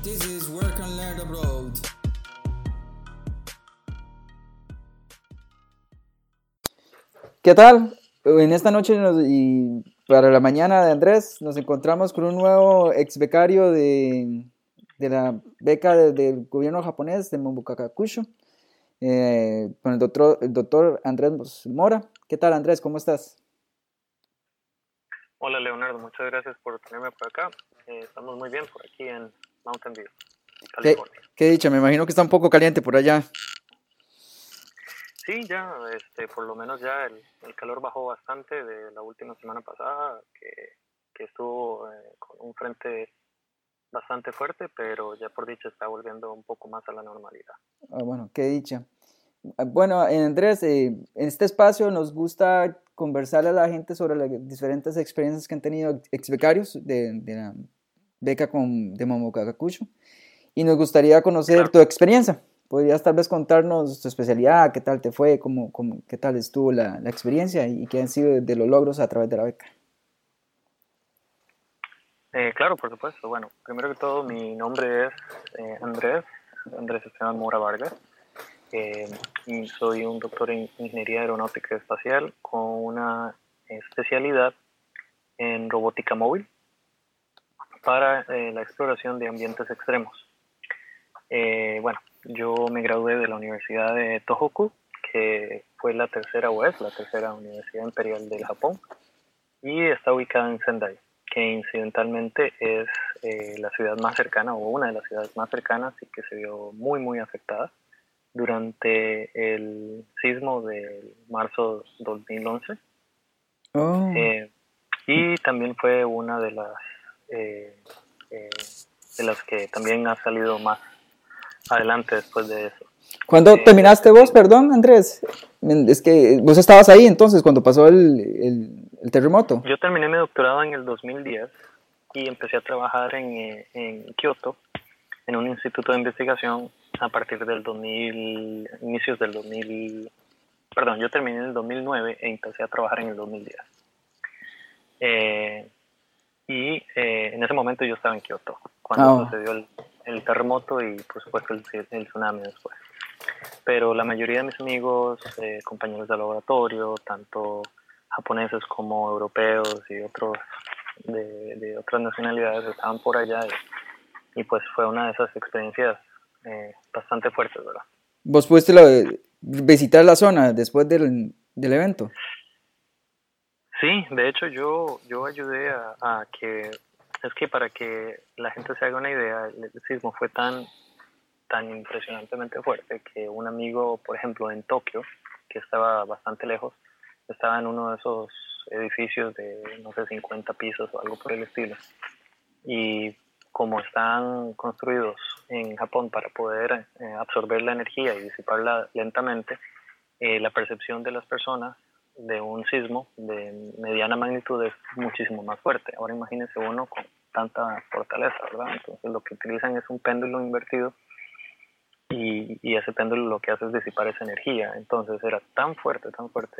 This is Work and Learn Abroad. ¿Qué tal? En esta noche y para la mañana de Andrés nos encontramos con un nuevo ex becario de la beca del gobierno japonés de Mombukakusho, con el doctor Andrés Mora. ¿Qué tal, Andrés? ¿Cómo estás? Hola Leonardo, muchas gracias por tenerme por acá. Estamos muy bien por aquí en Mountain View, California. ¿Qué dicha? Me imagino que está un poco caliente por allá. Sí, ya, por lo menos ya el calor bajó bastante de la última semana pasada, que estuvo con un frente bastante fuerte, pero ya por dicho está volviendo un poco más a la normalidad. Bueno, qué dicha. Bueno, Andrés, en este espacio nos gusta conversarle a la gente sobre las diferentes experiencias que han tenido ex becarios de la beca de Mombukakusho y nos gustaría conocer Claro. tu experiencia. ¿Podrías tal vez contarnos tu especialidad, qué tal te fue, qué tal estuvo la experiencia y qué han sido de los logros a través de la beca? Claro, por supuesto. Bueno, primero que todo, mi nombre es Andrés Esteban Mora Vargas. Y soy un doctor en Ingeniería Aeronáutica y Espacial con una especialidad en robótica móvil para la exploración de ambientes extremos. Bueno, yo me gradué de la Universidad de Tohoku, que fue la tercera universidad imperial del Japón, y está ubicada en Sendai, que incidentalmente es la ciudad más cercana, o una de las ciudades más cercanas, y que se vio muy, muy afectada durante el sismo de marzo 2011. Oh. Y también fue una eh, de las que también ha salido más adelante después de eso. ¿Cuándo terminaste vos, perdón, Andrés? Es que vos estabas ahí entonces cuando pasó el terremoto. Yo terminé mi doctorado en el 2010 y empecé a trabajar en Kioto, en un instituto de investigación a partir del inicios del 2000. Perdón, yo terminé en el 2009 e empecé a trabajar en el 2010. En ese momento yo estaba en Kioto, cuando sucedió el terremoto y por supuesto el tsunami después. Pero la mayoría de mis amigos, compañeros de laboratorio, tanto japoneses como europeos y otros de otras nacionalidades estaban por allá y pues fue una de esas experiencias bastante fuertes, ¿verdad? ¿Vos pudiste visitar la zona después del evento? Sí, de hecho yo ayudé a que, es que para que la gente se haga una idea, el sismo fue tan impresionantemente fuerte que un amigo, por ejemplo, en Tokio, que estaba bastante lejos, estaba en uno de esos edificios de, no sé, 50 pisos o algo por el estilo. Y como están construidos en Japón para poder absorber la energía y disiparla lentamente, la percepción de las personas de un sismo de mediana magnitud es muchísimo más fuerte. Ahora imagínense uno con tanta fortaleza, ¿verdad? Entonces lo que utilizan es un péndulo invertido y ese péndulo lo que hace es disipar esa energía. Entonces era tan fuerte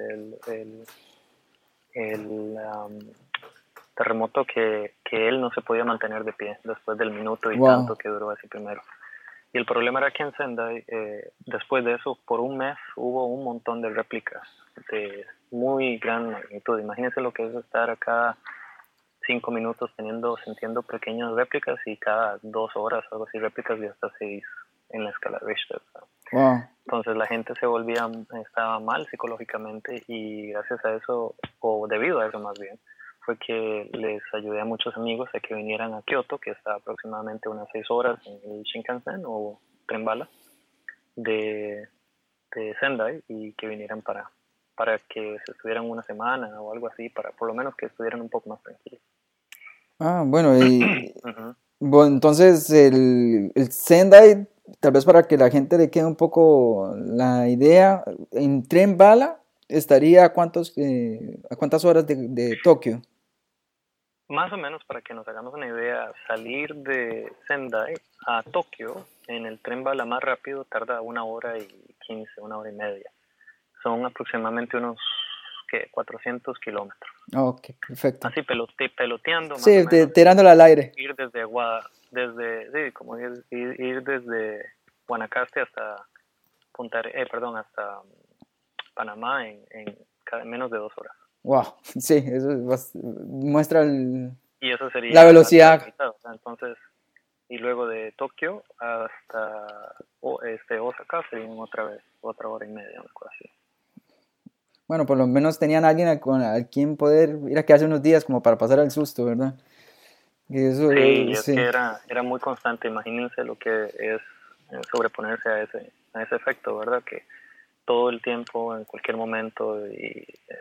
el terremoto que él no se podía mantener de pie después del minuto y tanto que duró ese primero. Y el problema era que en Sendai, después de eso, por un mes hubo un montón de réplicas de muy gran magnitud. Imagínense lo que es estar cada 5 minutos sintiendo pequeñas réplicas y cada 2 horas, algo así, réplicas de hasta 6 en la escala Richter. Wow. Entonces la gente estaba mal psicológicamente y gracias a eso, o debido a eso más bien, fue que les ayudé a muchos amigos a que vinieran a Kioto, que está aproximadamente unas 6 horas en el Shinkansen o tren bala de Sendai, y que vinieran para que se estuvieran una semana o algo así, para por lo menos que estuvieran un poco más tranquilos. Bueno, Uh-huh. bueno, entonces el Sendai, tal vez para que la gente le quede un poco la idea, en tren bala estaría a cuántas horas de Tokio. Más o menos, para que nos hagamos una idea, salir de Sendai a Tokio en el tren bala más rápido tarda 1 hora y 15, 1 hora y media. Son aproximadamente unos 400 kilómetros. Ok, perfecto. Así peloteando más Sí, o menos. tirándola al aire. Ir sí, como ir desde Guanacaste hasta hasta Panamá en menos de 2 horas. Wow, sí, eso muestra Y eso la sería la velocidad. mitad, o sea, entonces, y luego de Tokio hasta Osaka serían otra hora y media, una cosa así. Bueno, por lo menos tenían alguien a quien poder ir a quedarse unos días como para pasar el susto, ¿verdad? Y eso, Sí, es sí. que era muy constante, imagínense lo que es sobreponerse a ese efecto, ¿verdad? Que todo el tiempo, en cualquier momento, y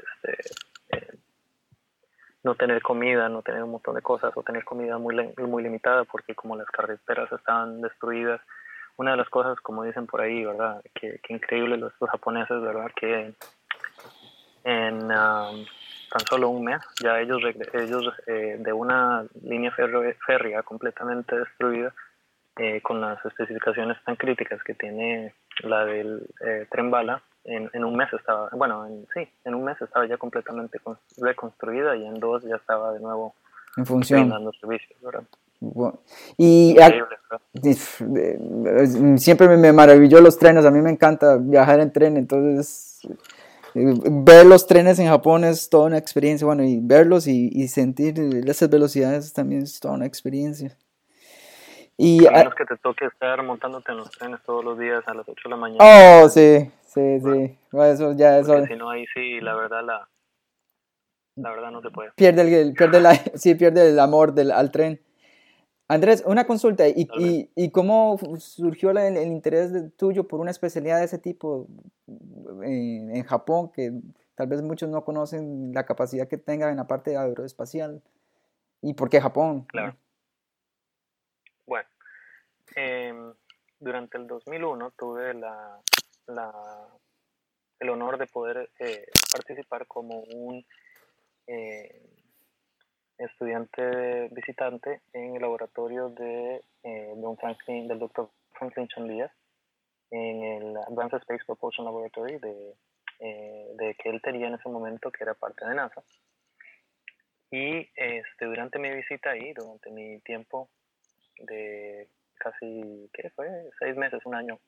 no tener comida, no tener un montón de cosas, o tener comida muy limitada, porque como las carreteras estaban destruidas, una de las cosas, como dicen por ahí, ¿verdad? Que increíble los japoneses, ¿verdad? Que en tan solo un mes, ya ellos de una línea férrea completamente destruida, con las especificaciones tan críticas que tiene la del tren bala, en un mes estaba, en un mes estaba ya completamente reconstruida y en 2 ya estaba de nuevo En función. brindando servicios, ¿verdad? Y Increíble, ¿verdad? siempre me maravilló los trenes, a mí me encanta viajar en tren, entonces ver los trenes en Japón es toda una experiencia, bueno, y verlos y sentir esas velocidades también es toda una experiencia. Y, A menos que te toque estar montándote en los trenes todos los días a las 8 de la mañana, oh, entonces, sí, sí, ¿verdad? sí, bueno, eso ya, Porque eso si no, ahí sí, la verdad no se puede. sí, pierde el amor al tren. Andrés, una consulta, Tal vez. y cómo surgió el interés tuyo por una especialidad de ese tipo en Japón, que tal vez muchos no conocen la capacidad que tenga en la parte aeroespacial? ¿Y por qué Japón? Claro. Bueno, em, durante el 2001 tuve la, el honor de poder participar como un eh, estudiante visitante en el laboratorio del Dr. Franklin Chandía en el Advanced Space Propulsion Laboratory de que él tenía en ese momento, que era parte de NASA. Y durante mi visita ahí, durante mi tiempo de casi, ¿qué fue? 6 meses, un año,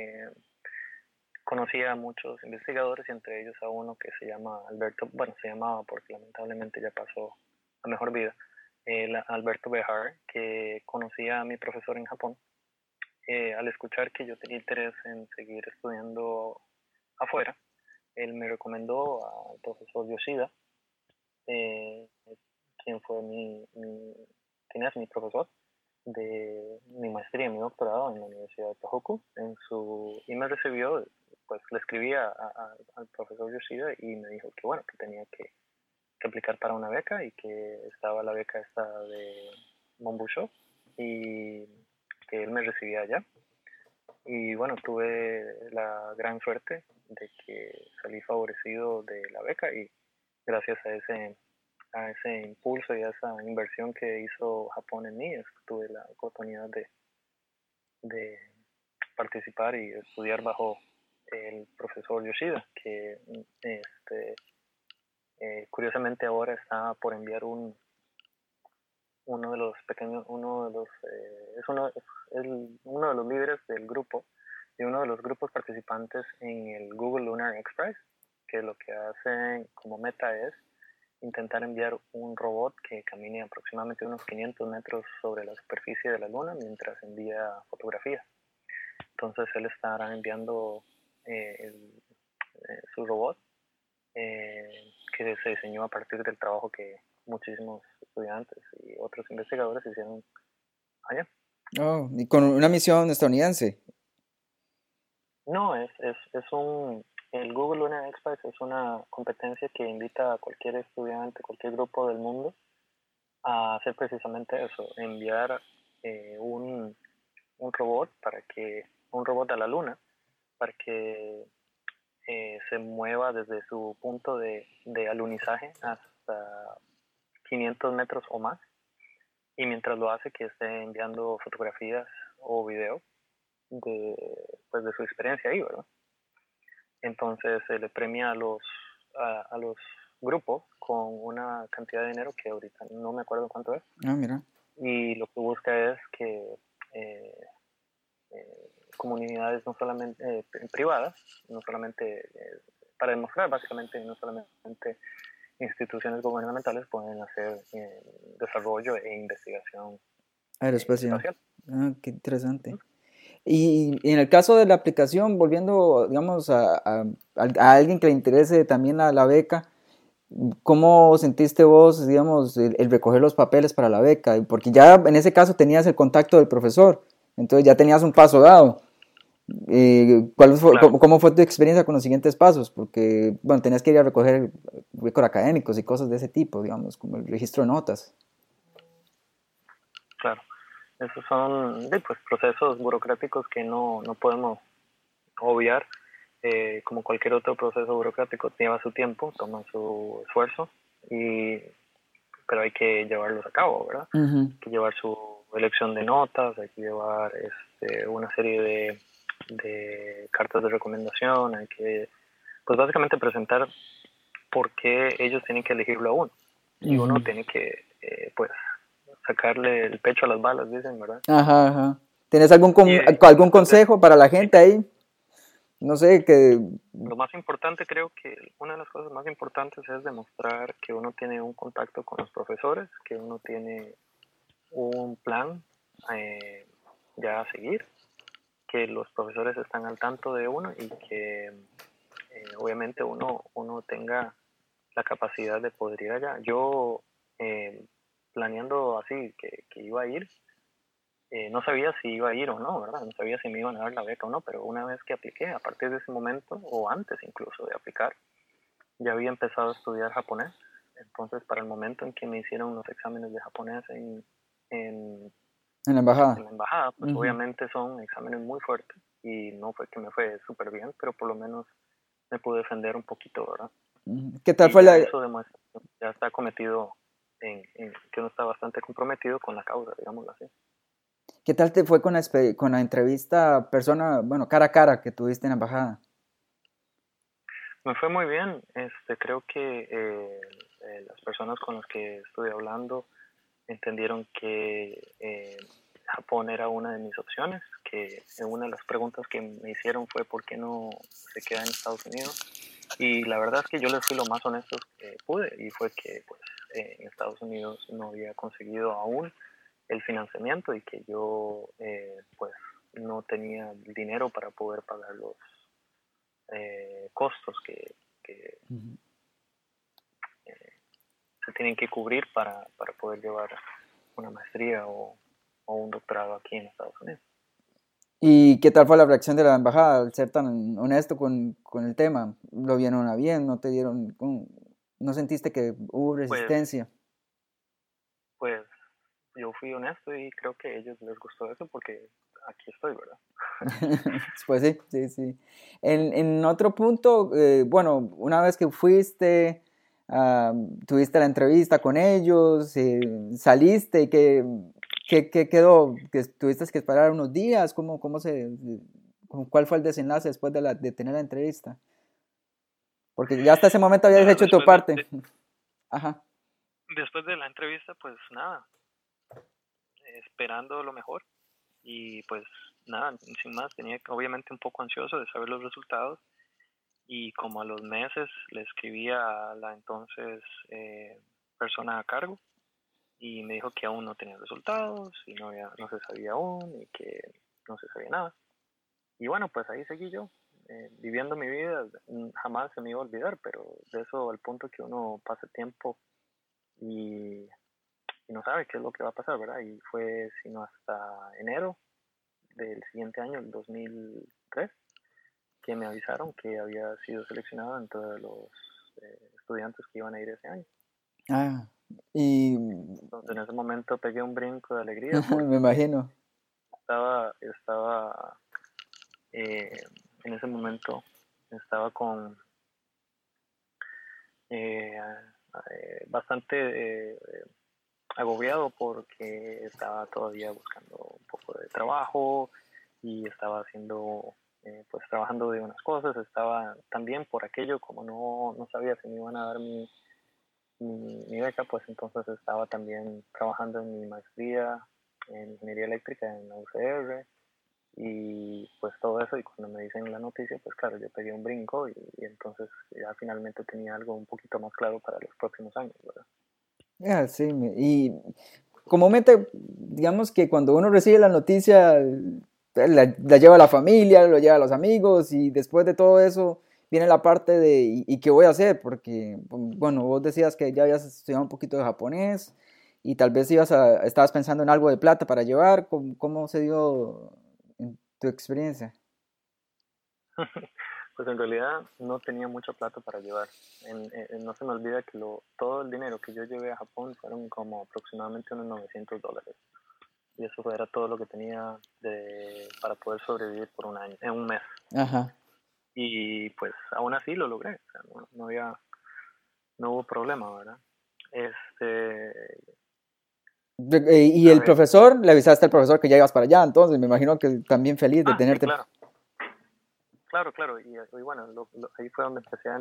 conocí a muchos investigadores y entre ellos a uno que se llama Alberto, bueno, se llamaba porque lamentablemente ya pasó a mejor vida, Alberto Behar, que conocía a mi profesor en Japón. Al escuchar que yo tenía interés en seguir estudiando afuera, él me recomendó al profesor Yoshida, eh, quien fue quien es mi profesor de mi maestría y mi doctorado en la Universidad de Tohoku, y me recibió, pues le escribí al profesor Yoshida y me dijo que bueno, que tenía que aplicar para una beca y que estaba la beca esta de Monbusho y que él me recibía allá. Y bueno, tuve la gran suerte de que salí favorecido de la beca y gracias a ese impulso y a esa inversión que hizo Japón en mí, tuve la oportunidad de participar y estudiar bajo el profesor Yoshida, que curiosamente ahora está por enviar uno de los pequeños, uno de los líderes del grupo, y uno de los grupos participantes en el Google Lunar X-Prize, que lo que hacen como meta es intentar enviar un robot que camine aproximadamente unos 500 metros sobre la superficie de la Luna mientras envía fotografías. Entonces él estará enviando su robot, que se diseñó a partir del trabajo que muchísimos estudiantes y otros investigadores hicieron allá. Oh, y con una misión estadounidense. No, el Google Lunar X-Prize es una competencia que invita a cualquier estudiante, cualquier grupo del mundo a hacer precisamente eso, enviar un robot un robot a la Luna para que se mueva desde su punto de alunizaje hasta 500 metros o más, y mientras lo hace que esté enviando fotografías o videos pues de su experiencia ahí, ¿verdad? Entonces se le premia a los grupos con una cantidad de dinero que ahorita no me acuerdo cuánto es, Ah, mira. y lo que busca es que comunidades no solamente privadas, no solamente para demostrar básicamente, no solamente instituciones gubernamentales pueden hacer desarrollo e investigación Aeroespacial. espacial. Ah, qué interesante. Y en el caso de la aplicación, volviendo, digamos, a alguien que le interese también la beca, ¿cómo sentiste vos, digamos, el recoger los papeles para la beca? Porque ya en ese caso tenías el contacto del profesor, entonces ya tenías un paso dado. Claro. ¿Cómo fue tu experiencia con los siguientes pasos? Porque, bueno, tenías que ir a recoger récord académicos y cosas de ese tipo, digamos, como el registro de notas. Claro, esos son pues, procesos burocráticos que no podemos obviar. Como cualquier otro proceso burocrático, lleva su tiempo, toma su esfuerzo, pero hay que llevarlos a cabo, ¿verdad? Uh-huh. Hay que llevar su elección de notas, hay que llevar una serie de cartas de recomendación, hay que, pues básicamente presentar por qué ellos tienen que elegirlo a uno. Y Uh-huh. uno tiene que, pues, sacarle el pecho a las balas, dicen, ¿verdad? Ajá, ajá. ¿Tienes algún Después de consejo para la gente ahí? No sé, que... lo más importante, creo que una de las cosas más importantes es demostrar que uno tiene un contacto con los profesores, que uno tiene un plan ya a seguir, que los profesores están al tanto de uno y que obviamente uno tenga la capacidad de poder ir allá. Yo, planeando así que iba a ir, no sabía si iba a ir o no, ¿verdad? No sabía si me iban a dar la beca o no, pero una vez que apliqué, a partir de ese momento, o antes incluso de aplicar, ya había empezado a estudiar japonés. Entonces, para el momento en que me hicieron los exámenes de japonés en En la embajada. en la embajada, pues Uh-huh. obviamente son exámenes muy fuertes y no fue que me fue súper bien, pero por lo menos me pude defender un poquito, ¿verdad? Uh-huh. ¿Qué tal Y fue ya la... eso demuestra que ya está cometido que uno está bastante comprometido con la causa, digámoslo así. ¿Qué tal te fue con la entrevista persona, bueno, cara a cara que tuviste en la embajada? Me fue muy bien, creo que las personas con las que estuve hablando entendieron que Japón era una de mis opciones, que una de las preguntas que me hicieron fue por qué no se queda en Estados Unidos. Y la verdad es que yo les fui lo más honesto que pude y fue que pues en Estados Unidos no había conseguido aún el financiamiento y que yo pues no tenía dinero para poder pagar los costos que Uh-huh. se tienen que cubrir para poder llevar una maestría o un doctorado aquí en Estados Unidos. ¿Y qué tal fue la reacción de la embajada al ser tan honesto con el tema? ¿Lo vieron a bien? ¿No te dieron... ¿No sentiste que hubo Pues, resistencia? pues yo fui honesto y creo que a ellos les gustó eso porque aquí estoy, ¿verdad? Pues sí, sí, sí. En otro punto, bueno, una vez que fuiste, tuviste la entrevista con ellos, saliste, ¿qué quedó? ¿Que tuviste que esperar unos días? ¿Cuál fue el desenlace después de tener la entrevista? Porque ya hasta ese momento habías Nada, hecho tu parte. Ajá. después de la entrevista, pues nada, esperando lo mejor y pues nada, sin más, tenía obviamente un poco ansioso de saber los resultados y como a los meses le escribí a la entonces persona a cargo y me dijo que aún no tenía resultados y no se sabía aún y que no se sabía nada. Y bueno, pues ahí seguí yo, viviendo mi vida, jamás se me iba a olvidar, pero de eso al punto que uno pasa tiempo y, y no sabe qué es lo que va a pasar, ¿verdad? Y fue sino hasta enero del siguiente año, el 2003, que me avisaron que había sido seleccionado entre los estudiantes que iban a ir ese año. Ah, y Entonces en ese momento pegué un brinco de alegría me porque imagino. estaba en ese momento estaba con eh, bastante agobiado porque estaba todavía buscando un poco de trabajo y estaba haciendo pues trabajando de unas cosas, estaba también por aquello como no sabía si me iban a dar mi beca, pues entonces estaba también trabajando en mi maestría en ingeniería eléctrica en la UCR y pues todo eso, y cuando me dicen la noticia, pues claro, yo pegué un brinco y entonces ya finalmente tenía algo un poquito más claro para los próximos años, ¿verdad? Ya, sí, y comúnmente, digamos que cuando uno recibe la noticia, la lleva a la familia, lo lleva a los amigos y después de todo eso viene la parte de ¿y qué voy a hacer? Porque, bueno, vos decías que ya habías estudiado un poquito de japonés y tal vez estabas pensando en algo de plata para llevar. ¿Cómo se dio en tu experiencia? Pues en realidad no tenía mucha plata para llevar. No se me olvida que todo el dinero que yo llevé a Japón fueron como aproximadamente unos $900. Y eso era todo lo que tenía para poder sobrevivir por un año, en un mes. Ajá. Y pues aún así lo logré. O sea, no hubo problema, ¿verdad? Este, Y a el ver, profesor, le avisaste al profesor que ya ibas para allá, entonces me imagino que también feliz de sí, tenerte. claro. Claro, y bueno, ahí fue donde empecé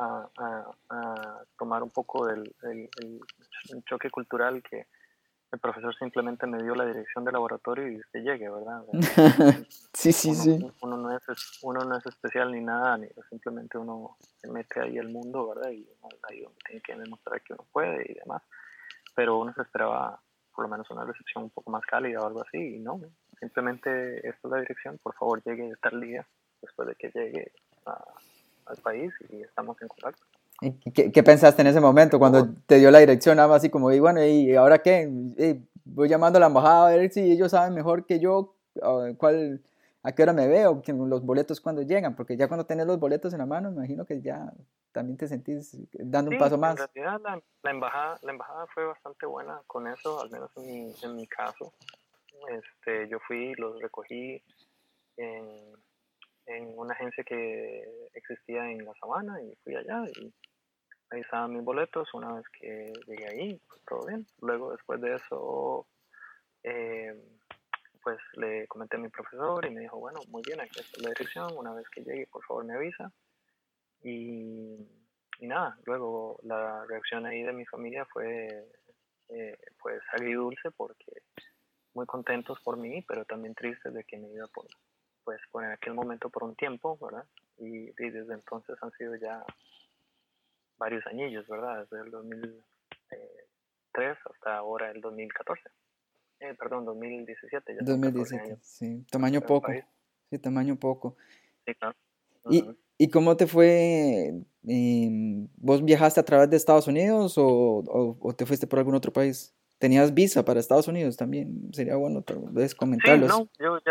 a tomar un poco el choque cultural, que el profesor simplemente me dio la dirección del laboratorio y usted llegue, ¿verdad? O sea, Sí, sí, uno, sí. uno no es especial ni nada, simplemente uno se mete ahí al mundo, ¿verdad? Y uno es ahí donde tiene que demostrar que uno puede y demás, pero uno se esperaba por lo menos una recepción un poco más cálida o algo así, y no, simplemente esta es la dirección, por favor llegue tal día, después de que llegue al país y estamos en contacto. ¿Y qué pensaste en ese momento cuando Pero, te dio la dirección? Nada más así como, y bueno, ¿y ahora qué? Voy llamando a la embajada a ver si ellos saben mejor que yo a qué hora me veo, los boletos cuando llegan, porque ya cuando tenés los boletos en la mano, me imagino que ya también te sentís dando un sí, paso en más. realidad la embajada fue bastante buena con eso, al menos en mi caso. Yo fui, los recogí en, en una agencia que existía en La Sabana y fui allá y ahí estaban mis boletos. Una vez que llegué ahí, pues todo bien. Luego, después de eso, eh, pues le comenté a mi profesor y me dijo, bueno, muy bien, aquí está la dirección. Una vez que llegue, por favor, me avisa. Y, y nada, luego la reacción ahí de mi familia fue pues agridulce, porque muy contentos por mí, pero también tristes de que me iba por en aquel momento por un tiempo, ¿verdad? Y desde entonces han sido ya varios añillos, ¿verdad? Desde el 2003 hasta ahora el 2014. Perdón, 2017, ya son 14 2017, años sí, tamaño en el poco, país. sí, tamaño poco. Sí, claro. ¿Y, Uh-huh. y cómo te fue? ¿Vos viajaste a través de Estados Unidos o te fuiste por algún otro país? ¿Tenías visa para Estados Unidos también? Sería bueno tal vez Sí, comentarlos. no,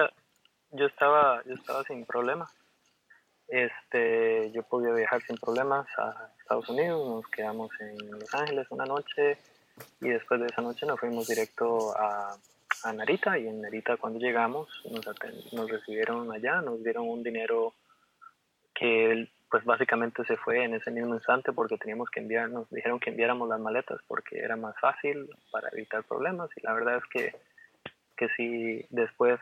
yo estaba sin problemas. Yo podía viajar sin problemas a Estados Unidos, nos quedamos en Los Ángeles una noche y después de esa noche nos fuimos directo a Narita, y en Narita cuando llegamos nos recibieron allá, nos dieron un dinero que pues básicamente se fue en ese mismo instante, porque teníamos que nos dijeron que enviáramos las maletas porque era más fácil para evitar problemas, y la verdad es que sí, después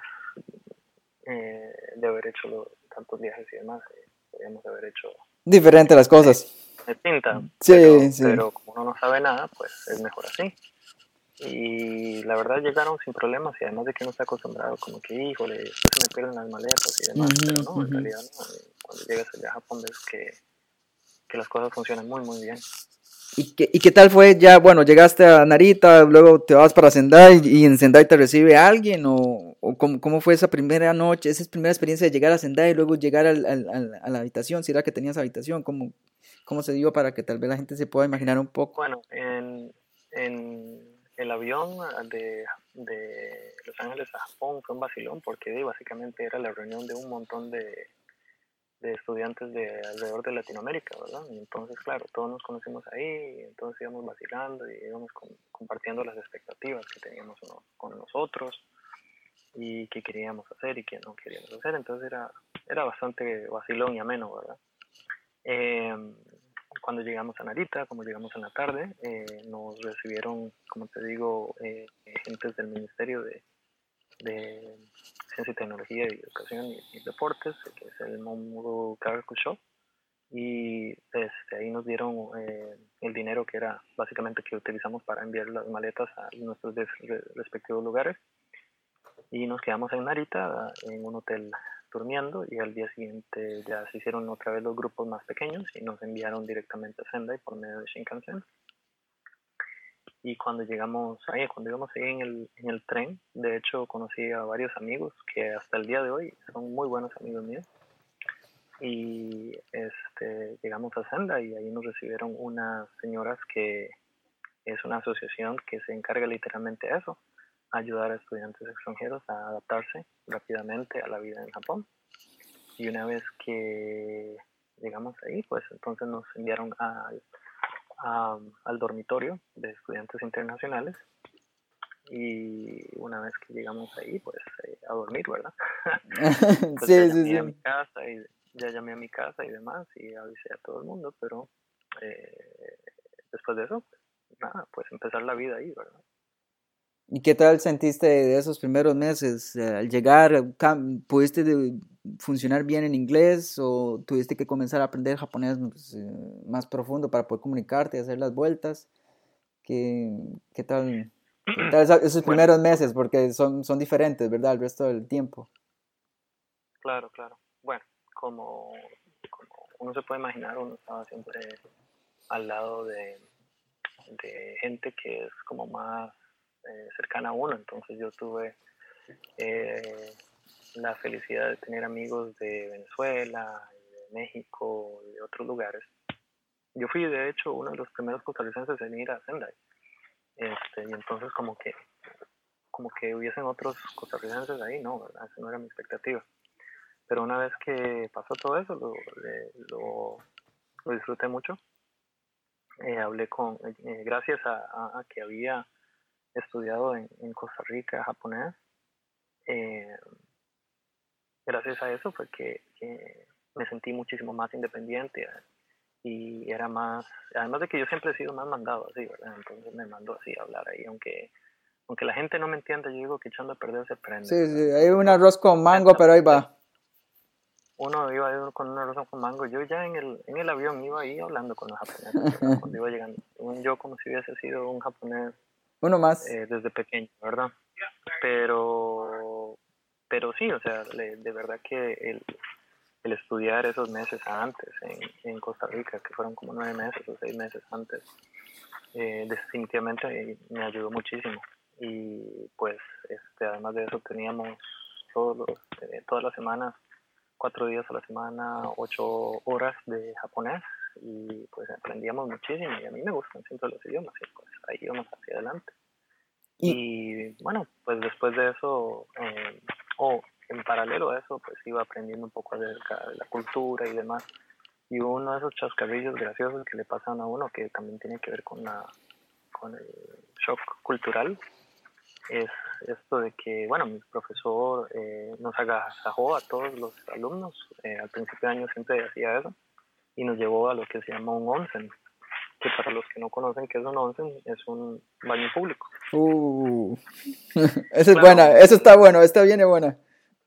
de haber hecho tantos viajes y demás, podríamos haber hecho Diferente las eh, cosas. de pinta, Sí, sí. pero como uno no sabe nada, pues es mejor así. Y la verdad llegaron sin problemas, y además de que uno está acostumbrado como que, híjole, después se me pierden las maletas y demás, Ujú, pero no, en ujú. realidad no. Cuando llegas allá a Japón ves que las cosas funcionan muy, muy bien. ¿Y qué tal fue ya? Bueno, llegaste a Narita, luego te vas para Sendai y en Sendai te recibe alguien o cómo fue esa primera noche, esa primera experiencia de llegar a Sendai y luego llegar a la habitación, si era que tenías habitación, cómo se dio para que tal vez la gente se pueda imaginar un poco. Bueno, en el avión de Los Ángeles a Japón fue un vacilón, porque básicamente era la reunión de un montón de estudiantes de alrededor de Latinoamérica, ¿verdad? Y entonces, claro, todos nos conocimos ahí, y entonces íbamos vacilando y íbamos compartiendo las expectativas que teníamos con nosotros, y qué queríamos hacer y qué no queríamos hacer. Entonces era bastante vacilón y ameno, ¿verdad? Eh, Cuando llegamos a Narita, como llegamos en la tarde, nos recibieron, como te digo, agentes del Ministerio de Ciencia y Tecnología y Educación y Deportes, que es el Mamoru Gakusho. y ahí nos dieron el dinero que era básicamente que utilizamos para enviar las maletas a nuestros respectivos lugares, y nos quedamos en Narita en un hotel durmiendo, y al día siguiente ya se hicieron otra vez los grupos más pequeños y nos enviaron directamente a Sendai por medio de Shinkansen. Y cuando íbamos ahí en el tren, de hecho conocí a varios amigos que hasta el día de hoy son muy buenos amigos míos. Y llegamos a Sendai y ahí nos recibieron unas señoras que es una asociación que se encarga literalmente de eso, ayudar a estudiantes extranjeros a adaptarse rápidamente a la vida en Japón. Y una vez que llegamos ahí, pues entonces nos enviaron al dormitorio de estudiantes internacionales, y una vez que llegamos ahí, pues a dormir, ¿verdad? Pues Sí, ya sí, llamé a sí. mi casa ya llamé a mi casa y demás, y avisé a todo el mundo, pero después de eso, pues, nada, pues empezar la vida ahí, ¿verdad? ¿Y qué tal sentiste de esos primeros meses? Al llegar, ¿pudiste funcionar bien en inglés o tuviste que comenzar a aprender japonés pues, más profundo para poder comunicarte y hacer las vueltas? ¿Qué, qué tal, qué tal esos Bueno, primeros meses? Porque son diferentes, ¿verdad? El resto del tiempo. claro. Bueno, como uno se puede imaginar, uno estaba siempre al lado de gente que es como más cercana a uno. Entonces yo tuve la felicidad de tener amigos de Venezuela, de México y de otros lugares. Yo fui, de hecho, uno de los primeros costarricenses en ir a Sendai. Y entonces como que hubiesen otros costarricenses ahí, no, ¿verdad? Esa no era mi expectativa. Pero una vez que pasó todo eso, lo disfruté mucho. Hablé gracias a que había estudiado en Costa Rica japonés, eh, gracias a eso fue que me sentí muchísimo más independiente, y era más, además de que yo siempre he sido más mandado así, ¿verdad? Entonces me mandó así a hablar ahí, aunque la gente no me entienda, yo digo que echando a perder se Sí, aprende, ¿verdad? sí, hay Entonces un arroz con mango, pero ahí va. uno iba con una rosa con mango. Yo ya en el avión iba ahí hablando con los japoneses, ¿verdad? Cuando iba llegando, yo como si hubiese sido un japonés Uno más. desde pequeño, ¿verdad? Pero sí, o sea, de verdad que el estudiar esos meses antes en Costa Rica, que fueron como 9 meses o 6 meses antes, definitivamente me ayudó muchísimo. Y pues además de eso teníamos todas las semanas, 4 días a la semana, 8 horas de japonés, y pues aprendíamos muchísimo, y a mí me gustan siempre los idiomas, y pues ahí íbamos hacia adelante. Y, Y bueno, pues después de eso, o en paralelo a eso, pues iba aprendiendo un poco acerca de la cultura y demás. Y uno de esos chascarrillos graciosos que le pasan a uno, que también tiene que ver con el shock cultural, es esto de que, bueno, mi profesor nos agasajó a todos los alumnos. Al principio de año siempre hacía eso, y nos llevó a lo que se llama un onsen, que para los que no conocen qué es un onsen, es un baño público. uh, esa es Claro, buena, eso está bueno, esta viene buena.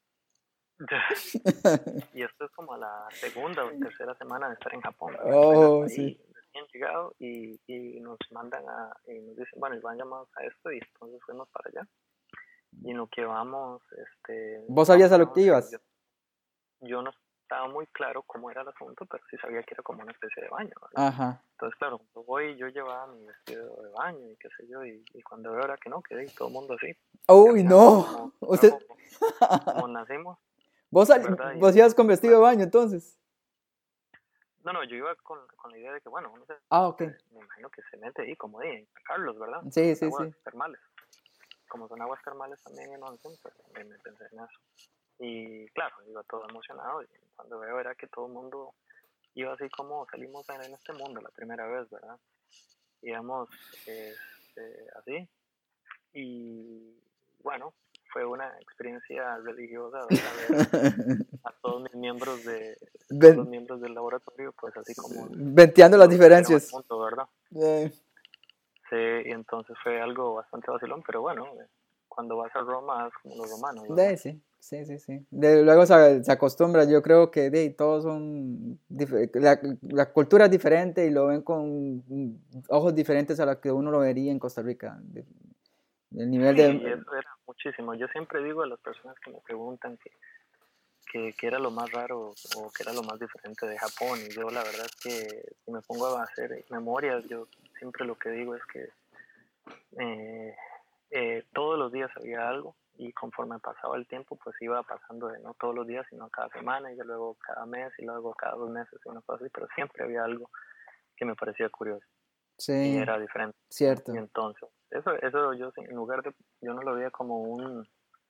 y esto es como la segunda o tercera semana de estar en Japón, ¿verdad? Apenas Oh, sí. ahí recién llegado, y nos mandan y nos dicen, bueno, y van llamados a esto, y entonces fuimos para allá. Y en lo que vamos, ¿Vos sabías vamos a al lo que 11, ibas? yo no estaba muy claro cómo era el asunto, pero sí sabía que era como una especie de baño, ¿verdad? Ajá. Entonces, claro, cuando voy, yo llevaba mi vestido de baño y qué sé yo, y cuando veo ahora que no, quedé todo el mundo así, Uy, caminando no. Usted, como nacimos, vos, ¿verdad? Y vos ibas con vestido de bueno, baño entonces. no, yo iba con la idea de que, bueno, uno Ah, ok. me imagino que se mete ahí, como ahí en San Carlos, ¿verdad? Sí, En sí, aguas sí. termales. Como son aguas termales también en Onsen, pues también me pensé en eso. Y claro, iba todo emocionado, y cuando veo era que todo el mundo iba así como salimos en este mundo la primera vez, ¿verdad? Íbamos así, y bueno, fue una experiencia religiosa, ¿verdad? Ver a todos mis miembros todos los Ven- miembros del laboratorio, pues así como venteando las lo trajeron al diferencias. mundo, ¿verdad? Eh, Sí, y entonces fue algo bastante vacilón, pero bueno, cuando vas a Roma haz como los romanos, ¿verdad? Sí, sí, sí, sí. Luego se acostumbra, yo creo que todos son, la cultura es diferente y lo ven con ojos diferentes a la que uno lo vería en Costa Rica. El nivel Sí, y de... eso era muchísimo. Yo siempre digo a las personas que me preguntan que era lo más raro o que era lo más diferente de Japón, y yo la verdad es que si me pongo a hacer memorias, yo siempre lo que digo es que eh, todos los días había algo, y conforme pasaba el tiempo pues iba pasando de no todos los días sino cada semana, y luego cada mes y luego cada 2 meses y una cosa así, pero siempre había algo que me parecía curioso y Sí, era diferente, ¿no? Y cierto. entonces eso yo en lugar de, yo no lo veía como un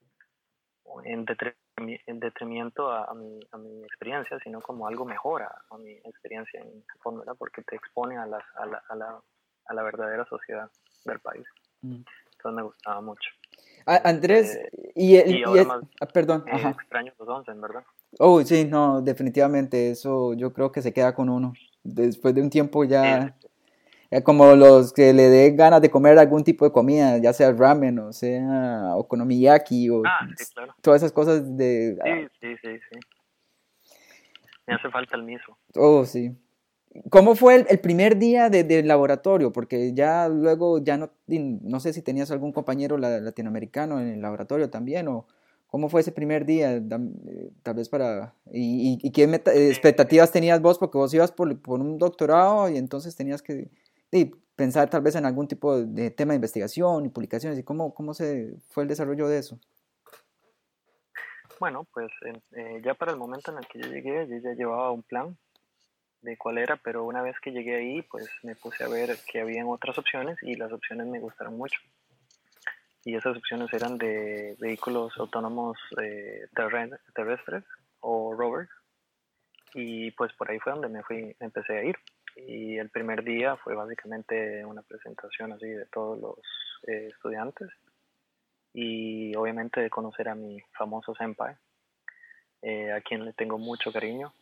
en detrimento a mi experiencia, sino como algo mejor a mi experiencia en Japón, ¿verdad? Porque te expone a la verdadera sociedad del país. Mm. Entonces me gustaba mucho. Andrés, Este, y ahora más perdón, ajá. extraño los 11, ¿verdad? Oh, sí, no, definitivamente, eso yo creo que se queda con uno. Después de un tiempo Sí, ya, sí. como los que le dé ganas de comer algún tipo de comida, ya sea ramen o sea okonomiyaki o Ah, sí, claro. todas esas cosas de... Sí, sí, sí, sí. Me hace falta el miso. oh, sí. ¿Cómo fue el primer día del laboratorio? Porque ya luego, ya no, no sé si tenías algún compañero latinoamericano en el laboratorio también, o cómo fue ese primer día, tal vez para... ¿Y qué expectativas tenías vos? Porque vos ibas por un doctorado y entonces tenías que pensar tal vez en algún tipo de tema de investigación y publicaciones. ¿Y cómo se fue el desarrollo de eso? Bueno, pues ya para el momento en el que yo llegué, yo ya llevaba un plan de cuál era, pero una vez que llegué ahí, pues me puse a ver que habían otras opciones y las opciones me gustaron mucho. Y esas opciones eran de vehículos autónomos terrestres o rovers, y pues por ahí fue donde me empecé a ir. Y el primer día fue básicamente una presentación así de todos los estudiantes, y obviamente de conocer a mi famoso senpai, a quien le tengo mucho cariño.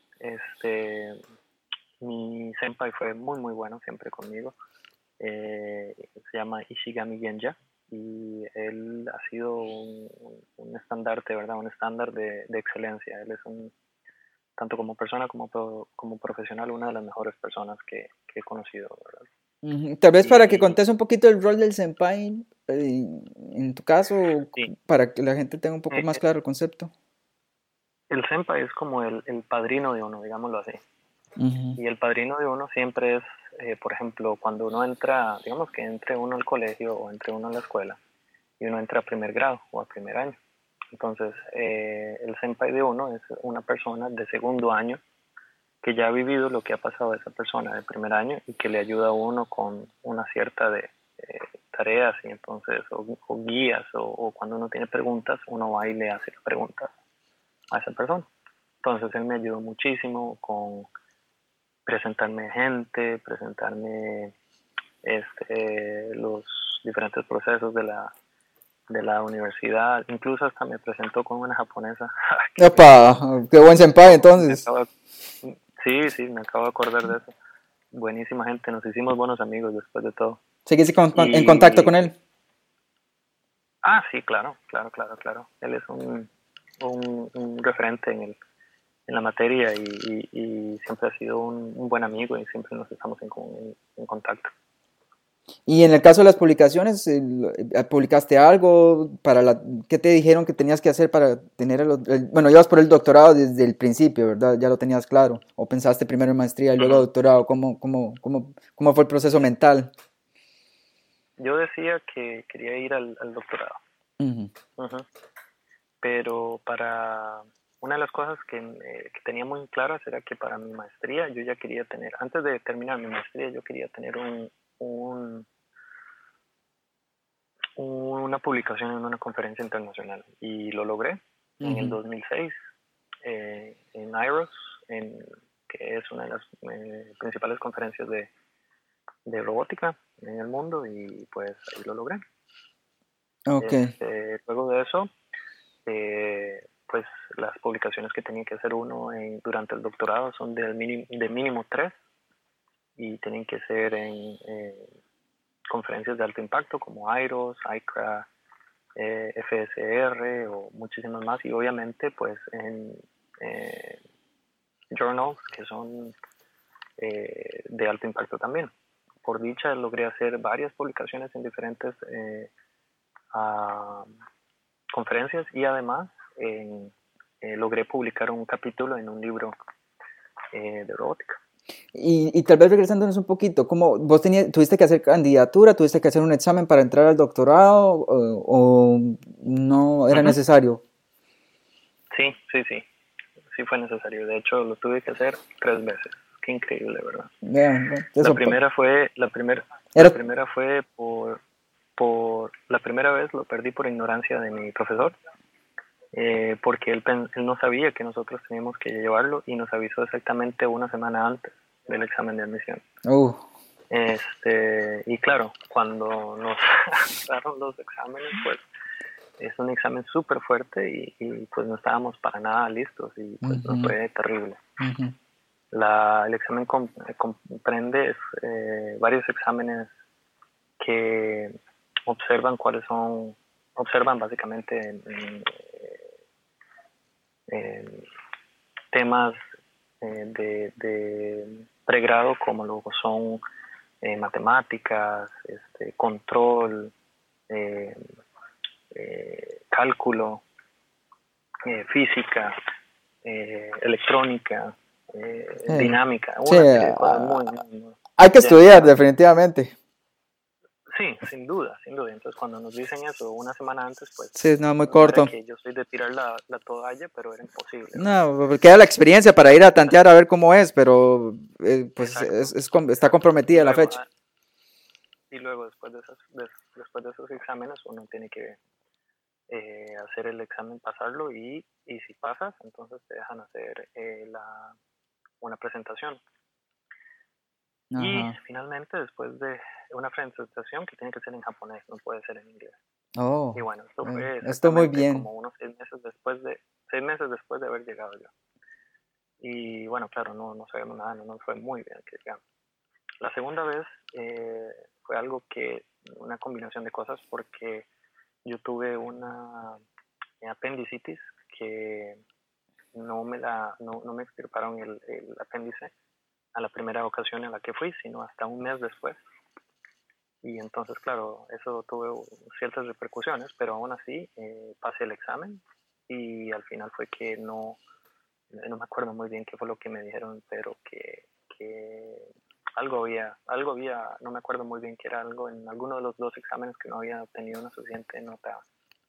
Mi senpai fue muy muy bueno siempre conmigo. Se llama Ishigami Genja, y él ha sido un estandarte, ¿verdad? Un estándar de excelencia. Él es tanto como persona como profesional, una de las mejores personas que he conocido, ¿verdad? Ujú. Tal vez para que Y contes un poquito el rol del senpai, en tu caso, sí, para que la gente tenga un poco más eh, claro el concepto. el senpai es como el padrino de uno, digámoslo así. Ujú. Y el padrino de uno siempre es, por ejemplo, cuando uno entra, digamos que entre uno al colegio o entre uno a la escuela, y uno entra a primer grado o a primer año. Entonces, el senpai de uno es una persona de segundo año que ya ha vivido lo que ha pasado a esa persona de primer año, y que le ayuda a uno con una cierta de tareas, y entonces o guías, o cuando uno tiene preguntas, uno va y le hace preguntas a esa persona. Entonces él me ayudó muchísimo con presentarme gente, presentarme los diferentes procesos de la universidad. Incluso hasta me presentó con una japonesa. Qué risa. ¡Epa! ¡Qué buen senpai Me entonces! acabo sí, sí, me acabo de acordar de eso. Buenísima gente, nos hicimos buenos amigos después de todo. ¿Seguís en contacto Y, con él? sí, claro, claro, claro, claro. Él es un referente en la materia, y siempre ha sido un buen amigo, y siempre nos estamos en contacto. Y en el caso de las publicaciones, ¿publicaste algo para qué te dijeron que tenías que hacer para tener bueno, ibas por el doctorado desde el principio, ¿verdad? Ya lo tenías claro. ¿O pensaste primero en maestría y luego Uh-huh. doctorado? ¿Cómo fue el proceso mental? Yo decía que quería ir al doctorado. Ujú. Uh-huh. Pero para una de las cosas que tenía muy claras era que para mi maestría yo ya quería tener, antes de terminar mi maestría, yo quería tener un, una publicación en una conferencia internacional, y lo logré en el Ujú. 2006 en IROS, que es una de las principales conferencias de robótica en el mundo, y pues ahí lo logré. Ok. Luego de eso, pues las publicaciones que tenía que hacer uno durante el doctorado son de mínimo 3, y tienen que ser en conferencias de alto impacto como IROS, ICRA, FSR o muchísimas más, y obviamente pues en journals que son de alto impacto también. Por dicha logré hacer varias publicaciones en diferentes conferencias, y además logré publicar un capítulo en un libro de robótica. Y tal vez regresándonos un poquito, ¿cómo vos tuviste que hacer candidatura, tuviste que hacer un examen para entrar al doctorado o no era necesario? Sí fue necesario. De hecho, lo tuve que hacer 3 veces. Qué increíble, ¿verdad? La primera fue por la primera vez lo perdí por ignorancia de mi profesor, porque él no sabía que nosotros teníamos que llevarlo, y nos avisó exactamente una semana antes del examen de admisión. Y claro, cuando nos daron los exámenes, pues es un examen súper fuerte, y pues no estábamos para nada listos, y pues nos fue terrible. El examen comprende varios exámenes que observan básicamente en temas de pregrado, como lo son matemáticas, control, cálculo, física, electrónica, dinámica, una serie de cosas muy hay que estudiar definitivamente. Sí, sin duda. Entonces, cuando nos dicen eso una semana antes, pues sí, no, muy corto. Que yo soy de tirar la toalla, pero era imposible. No, queda la experiencia para ir a tantear a ver cómo es, pero pues está comprometida la fecha. Y luego, después de esos exámenes, uno tiene que hacer el examen, pasarlo, y si pasas, entonces te dejan hacer una presentación. Ajá. Y finalmente, después de una presentación que tiene que ser en japonés, no puede ser en inglés. Y bueno, esto fue muy bien. como unos 6 meses después de haber llegado yo. Y bueno, claro, no sabemos nada, no nos fue muy bien, que digamos. La segunda vez fue una combinación de cosas, porque yo tuve una apendicitis que no me extirparon el apéndice a la primera ocasión en la que fui, sino hasta un mes después. Y entonces, claro, eso tuvo ciertas repercusiones, pero aún así pasé el examen, y al final fue que no me acuerdo muy bien qué fue lo que me dijeron, pero que algo había, no me acuerdo muy bien, que era algo en alguno de los 2 exámenes que no había obtenido una suficiente nota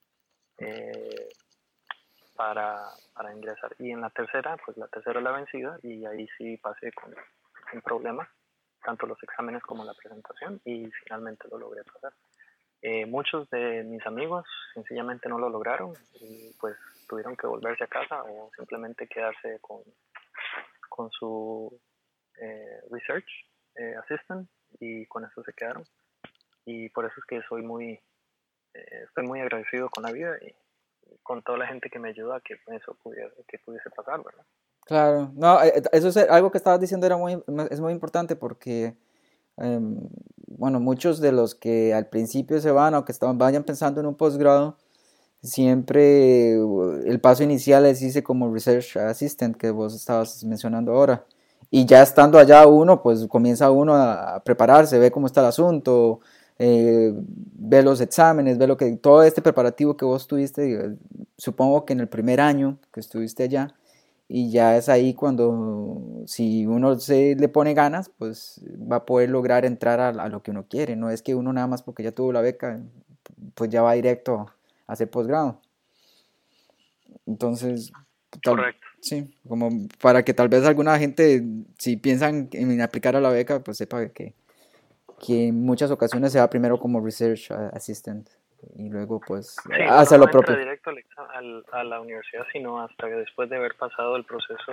para ingresar. Y en la tercera, pues la tercera la vencida, y ahí sí pasé sin problemas, tanto los exámenes como la presentación, y finalmente lo logré pasar. Muchos de mis amigos sencillamente no lo lograron, y pues tuvieron que volverse a casa o simplemente quedarse con su research assistant, y con eso se quedaron. Y por eso es que estoy muy agradecido con la vida y con toda la gente que me ayuda a que eso pudiese pasar, ¿verdad? Claro, no, eso es algo que estabas diciendo, es muy importante, porque bueno, muchos de los que al principio se van o que vayan pensando en un posgrado, siempre el paso inicial es irse como Research Assistant, que vos estabas mencionando ahora, y ya estando allá pues comienza uno a prepararse, ve cómo está el asunto, ve los exámenes, ve todo este preparativo que vos tuviste, supongo que en el primer año que estuviste allá. Y ya es ahí cuando, si uno se le pone ganas, pues va a poder lograr entrar a lo que uno quiere. No es que uno nada más porque ya tuvo la beca, pues ya va directo a hacer posgrado. Entonces, correcto. Sí, como para que tal vez alguna gente, si piensan en aplicar a la beca, pues sepa que en muchas ocasiones se va primero como Research Assistant y luego pues hace lo propio. No entra directo a la universidad, sino hasta después de haber pasado el proceso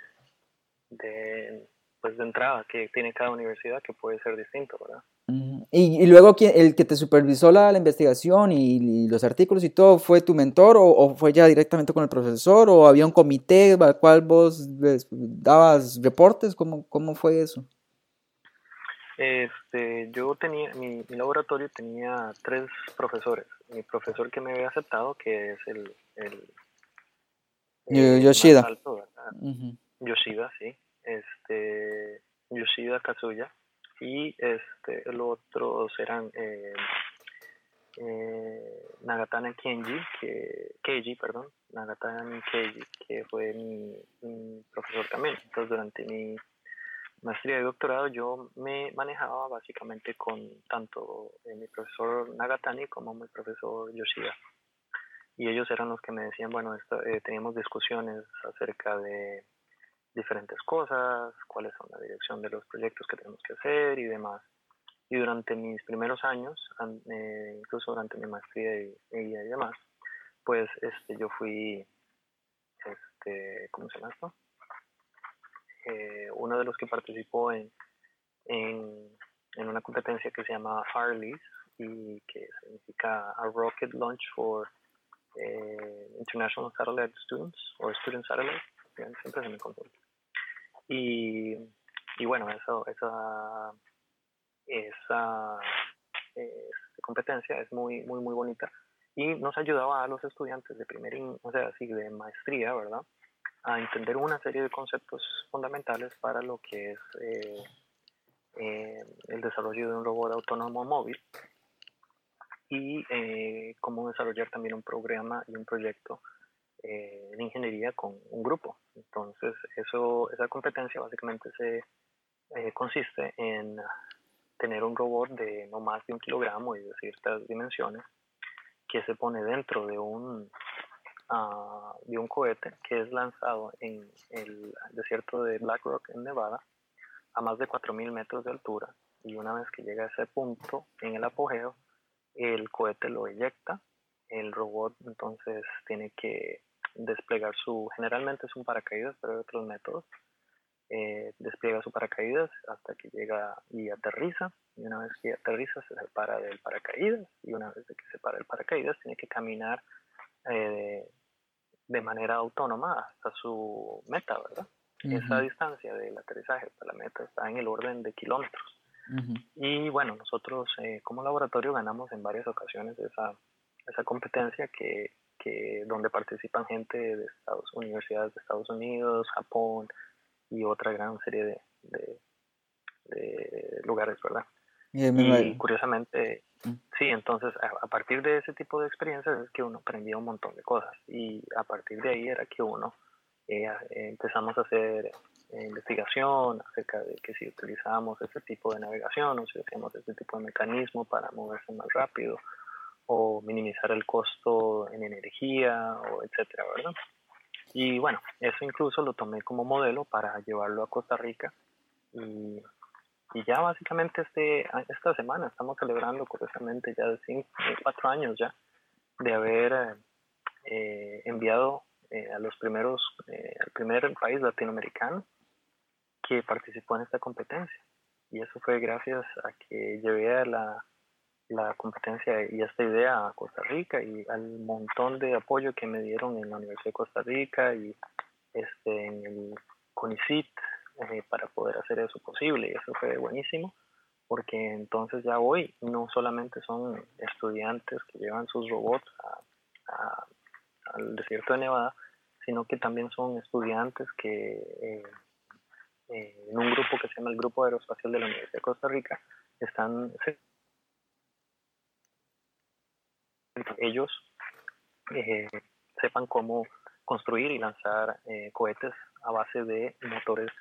de entrada que tiene cada universidad, que puede ser distinto, ¿verdad? Y luego el que te supervisó la investigación y los artículos y todo, ¿fue tu mentor o fue ya directamente con el profesor, o había un comité al cual vos dabas reportes? ¿Cómo fue eso? Yo tenía, mi laboratorio tenía 3 profesores, mi profesor que me había aceptado, que es el Yoshida. más alto, ¿verdad? Ujú. Yoshida, sí. Yoshida Kazuya. Y los otros eran Nagatani Keiji, perdón, Nagatani Keiji, que fue mi profesor también. Entonces, durante mi maestría y doctorado yo me manejaba básicamente con tanto mi profesor Nagatani como mi profesor Yoshida. Y ellos eran los que me decían, bueno, teníamos discusiones acerca de diferentes cosas, cuáles son la dirección de los proyectos que tenemos que hacer y demás. Y durante mis primeros años, incluso durante mi maestría y demás, pues yo fui, ¿cómo se llama esto? Uno de los que participó en una competencia que se llama ARLIS y que significa A Rocket Launch for International Satellite Students o Student Satellite, siempre se me confunde. Y bueno, esa competencia es muy, muy, muy bonita y nos ayudaba a los estudiantes de maestría, ¿verdad?, a entender una serie de conceptos fundamentales para lo que es el desarrollo de un robot autónomo móvil y cómo desarrollar también un programa y un proyecto de ingeniería con un grupo. Entonces, esa competencia básicamente consiste en tener un robot de no más de 1 kilogramo y de ciertas dimensiones que se pone dentro de un cohete que es lanzado en el desierto de Black Rock en Nevada a más de 4.000 metros de altura, y una vez que llega a ese punto en el apogeo, el cohete lo eyecta. El robot entonces tiene que desplegar generalmente es un paracaídas, pero hay otros métodos. Despliega su paracaídas hasta que llega y aterriza, y una vez que aterriza se separa del paracaídas, y una vez que se separa el paracaídas tiene que caminar de manera autónoma hasta su meta, ¿verdad? Uh-huh. Esa distancia del aterrizaje hasta la meta está en el orden de kilómetros. Uh-huh. Y bueno, nosotros como laboratorio ganamos en varias ocasiones esa competencia donde participan gente de universidades de Estados Unidos, Japón y otra gran serie de lugares, ¿verdad? Y curiosamente, sí, entonces a partir de ese tipo de experiencias es que uno aprendía un montón de cosas, y a partir de ahí era que uno empezamos a hacer investigación acerca de que si utilizábamos este tipo de navegación o si hacíamos este tipo de mecanismo para moverse más rápido o minimizar el costo en energía, o etcétera, ¿verdad? Y bueno, eso incluso lo tomé como modelo para llevarlo a Costa Rica, y ya básicamente esta semana estamos celebrando curiosamente ya de 4 años ya de haber enviado al primer país latinoamericano que participó en esta competencia, y eso fue gracias a que llevé la competencia y esta idea a Costa Rica, y al montón de apoyo que me dieron en la Universidad de Costa Rica y en el CONICIT para poder hacer eso posible. Y eso fue buenísimo, porque entonces ya hoy no solamente son estudiantes que llevan sus robots al desierto de Nevada, sino que también son estudiantes que en un grupo que se llama el Grupo Aeroespacial de la Universidad de Costa Rica ellos sepan cómo construir y lanzar cohetes a base de motores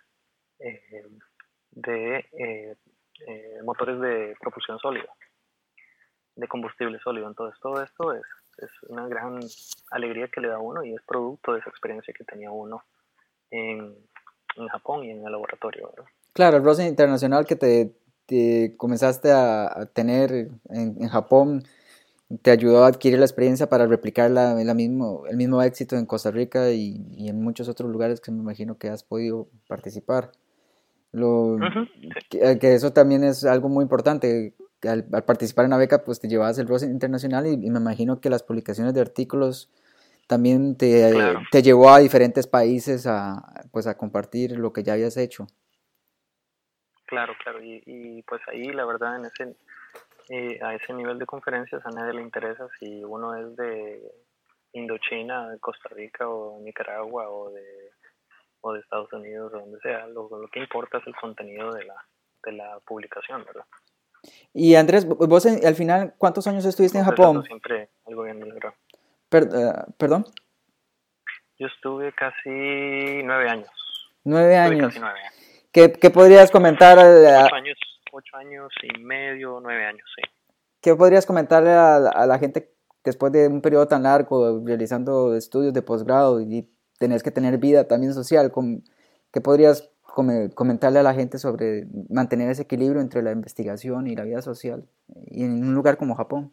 motores de propulsión sólida, de combustible sólido. Entonces todo esto es una gran alegría que le da a uno, y es producto de esa experiencia que tenía uno en Japón y en el laboratorio, ¿verdad? Claro, el roce internacional que te comenzaste a tener en Japón te ayudó a adquirir la experiencia para replicar el mismo éxito en Costa Rica y en muchos otros lugares que me imagino que has podido participar. Uh-huh, sí. que eso también es algo muy importante. Al participar en la beca, pues te llevabas el roce internacional, y me imagino que las publicaciones de artículos también te llevó a diferentes países a compartir lo que ya habías hecho. Claro, y pues ahí la verdad a ese nivel de conferencias a nadie le interesa si uno es de Indochina, de Costa Rica o Nicaragua o de Estados Unidos o donde sea. Lo que importa es el contenido de la publicación, ¿verdad? Y Andrés, vos al final, ¿cuántos años estuviste en Entonces eso Japón? siempre algo bien logrado. Perdón, Yo estuve casi 9 años. 9 Estuve años. casi 9 años. ¿Qué podrías comentar? 8 años y medio, 9 años, sí. ¿Qué podrías comentarle a la gente después de un periodo tan largo realizando estudios de posgrado y tenés que tener vida también social? ¿Qué podrías comentarle a la gente sobre mantener ese equilibrio entre la investigación y la vida social y en un lugar como Japón?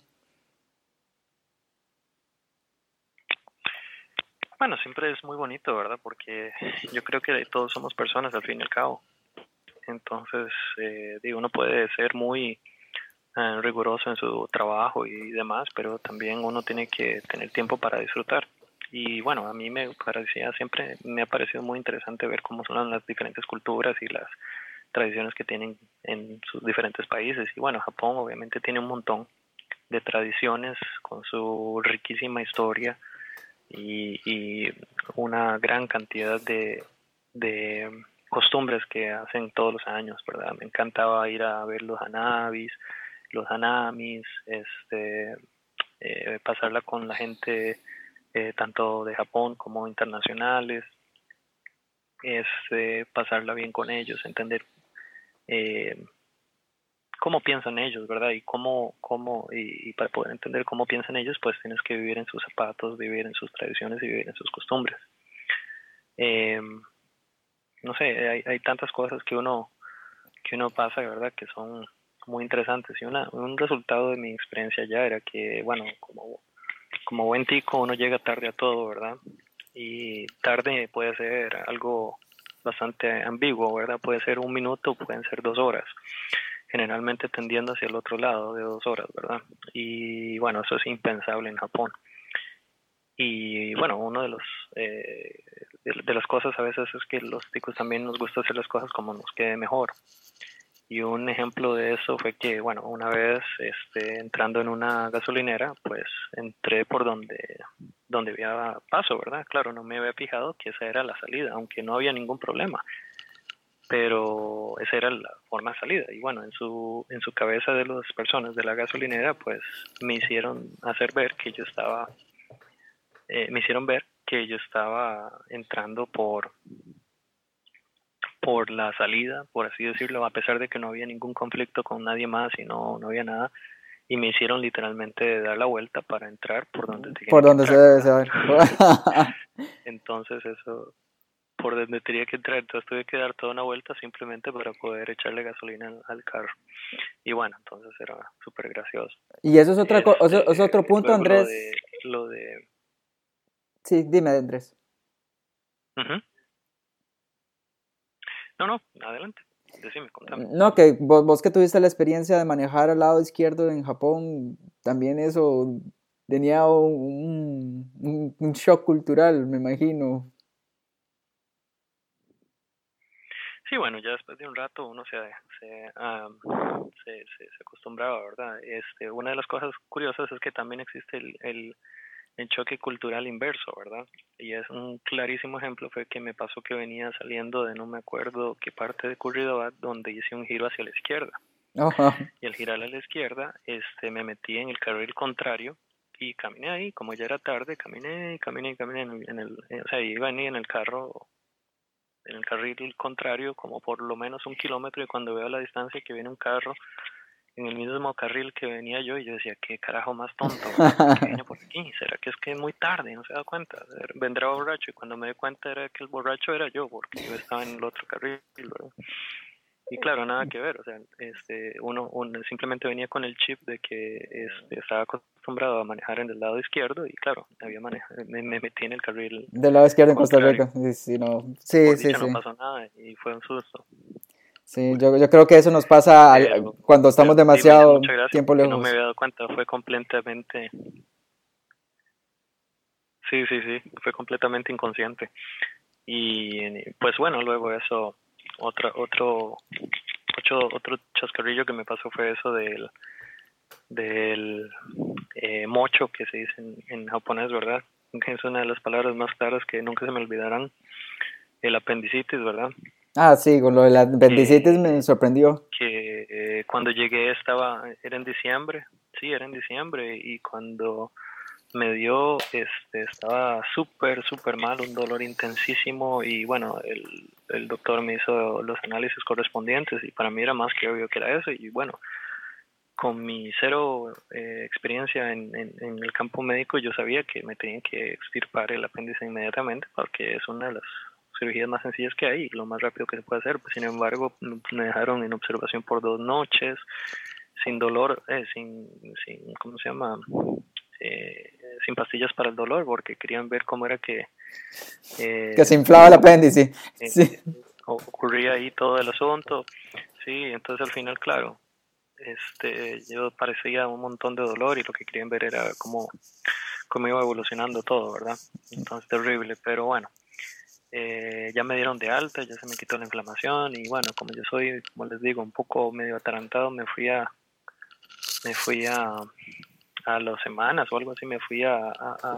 Bueno, siempre es muy bonito, ¿verdad? Porque yo creo que todos somos personas al fin y al cabo. Entonces, uno puede ser muy riguroso en su trabajo y demás, pero también uno tiene que tener tiempo para disfrutar. Y bueno, a mí siempre me ha parecido muy interesante ver cómo son las diferentes culturas y las tradiciones que tienen en sus diferentes países. Y bueno, Japón obviamente tiene un montón de tradiciones con su riquísima historia y una gran cantidad de costumbres que hacen todos los años, ¿verdad? Me encantaba ir a ver los hanamis, pasarla con la gente tanto de Japón como internacionales, pasarla bien con ellos, entender eh, cómo piensan ellos, ¿verdad? Y para poder entender cómo piensan ellos, pues tienes que vivir en sus zapatos, vivir en sus tradiciones y vivir en sus costumbres. Eh, no sé, hay tantas cosas que uno pasa, ¿verdad? Que son muy interesantes. Y un resultado de mi experiencia allá era que, bueno, como buen tico uno llega tarde a todo, ¿verdad? Y tarde puede ser algo bastante ambiguo, ¿verdad? Puede ser 1 minuto, pueden ser 2 horas, generalmente tendiendo hacia el otro lado de 2 horas, ¿verdad? Y bueno, eso es impensable en Japón. Y bueno, uno de las cosas a veces es que los ticos también nos gusta hacer las cosas como nos quede mejor. Y un ejemplo de eso fue que, bueno, una vez entrando en una gasolinera, pues entré por donde había paso, ¿verdad? Claro, no me había fijado que esa era la salida, aunque no había ningún problema, pero esa era la forma de salida. Y bueno, en su cabeza de las personas de la gasolinera, pues me hicieron ver que yo estaba entrando por la salida, por así decirlo, a pesar de que no había ningún conflicto con nadie más y no había nada, y me hicieron literalmente dar la vuelta para entrar por donde tenía Por que donde se entrar, debe ¿verdad? saber. Entonces eso, por donde tenía que entrar, entonces tuve que dar toda una vuelta simplemente para poder echarle gasolina al carro. Y bueno, entonces era súper gracioso. Y eso es es otro punto, Luego Andrés. lo de Sí, dime, Andrés. uh-huh. No, adelante, decime, contame. No, que vos que tuviste la experiencia de manejar al lado izquierdo en Japón, también eso tenía un shock cultural, me imagino. Sí, bueno, ya después de un rato uno se acostumbraba, ¿verdad? Una de las cosas curiosas es que también existe el choque cultural inverso, ¿verdad? Y es un clarísimo ejemplo fue que me pasó que venía saliendo de no me acuerdo qué parte de Curridabat donde hice un giro hacia la izquierda. Ajá. Y al girar a la izquierda, me metí en el carril contrario y caminé ahí, como ya era tarde, caminé o sea, iba ni en el carro en el carril contrario como por lo menos 1 kilómetro y cuando veo a la distancia que viene un carro en el mismo carril que venía yo y yo decía, qué carajo más tonto, ¿verdad? ¿Por qué viene por aquí? ¿Será que es muy tarde? No se da cuenta. Vendrá borracho y cuando me di cuenta era que el borracho era yo porque yo estaba en el otro carril, ¿verdad? Y claro, nada que ver, o sea, uno simplemente venía con el chip de que estaba acostumbrado a manejar en el lado izquierdo y claro, me metí en el carril Del lado izquierdo en Costa contrario. Rica. Sí, sí, no. Sí, Por sí, dicha sí. no pasó nada y fue un susto. Sí, yo creo que eso nos pasa Pero, cuando estamos sí, me hizo demasiado mucha gracia tiempo porque no me lejos. había dado cuenta, fue completamente, fue completamente inconsciente. Y pues bueno, luego eso, otro chascarrillo que me pasó fue eso del mocho, que se dice en japonés, ¿verdad? Que es una de las palabras más claras que nunca se me olvidarán. El apendicitis, ¿verdad? Ah, sí, con lo de la apendicitis me sorprendió. Que cuando llegué era en diciembre, sí, era en diciembre, y cuando me dio, estaba súper mal, un dolor intensísimo, y bueno, el doctor me hizo los análisis correspondientes y para mí era más que obvio que era eso. Y bueno, con mi cero experiencia en el campo médico, yo sabía que me tenían que extirpar el apéndice inmediatamente porque es una de las cirugías más sencillas que hay y lo más rápido que se puede hacer. Pues, sin embargo, me dejaron en observación por 2 noches, sin dolor, ¿cómo se llama? Sin pastillas para el dolor, porque querían ver cómo era que se inflaba el apéndice. Sí. ocurría ahí todo el asunto. Sí, entonces al final, claro, yo parecía un montón de dolor y lo que querían ver era cómo iba evolucionando todo, ¿verdad? Entonces terrible, pero bueno, ya me dieron de alta, ya se me quitó la inflamación y bueno, como yo soy, como les digo, un poco medio atarantado, me fui a 2 semanas o algo así, me fui a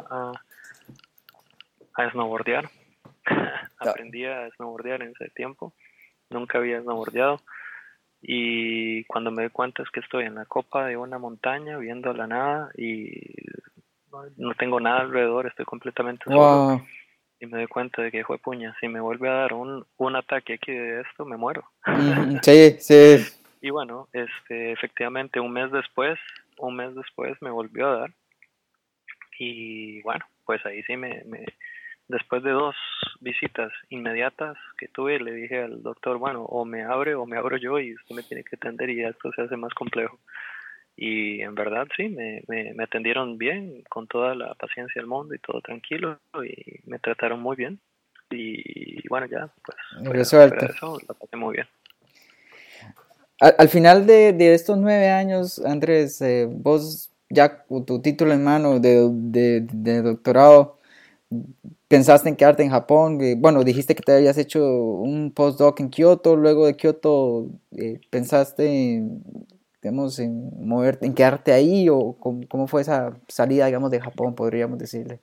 snowboardear. Aprendí a snowboardear en ese tiempo, nunca había snowboardeado. Y cuando me doy cuenta es que estoy en la copa de una montaña viendo la nada y no tengo nada alrededor, estoy completamente solo. Y me doy cuenta de que, fue puña, si me vuelve a dar un ataque aquí de esto, me muero. Sí, sí. Y bueno, efectivamente un mes después me volvió a dar. Y bueno, pues ahí sí después de 2 visitas inmediatas que tuve, le dije al doctor, bueno, o me abre o me abro yo y usted me tiene que atender y esto se hace más complejo. Y en verdad sí, me atendieron bien, con toda la paciencia del mundo y todo tranquilo, y me trataron muy bien. Y bueno, ya, pues fuera de eso, la pasé muy bien. Al final de estos 9 años, Andrés, vos ya con tu título en mano de doctorado, ¿pensaste en quedarte en Japón? Bueno, dijiste que te habías hecho un postdoc en Kioto, luego de Kioto, ¿pensaste digamos, en moverte, en quedarte ahí o cómo fue esa salida, digamos, de Japón, podríamos decirle?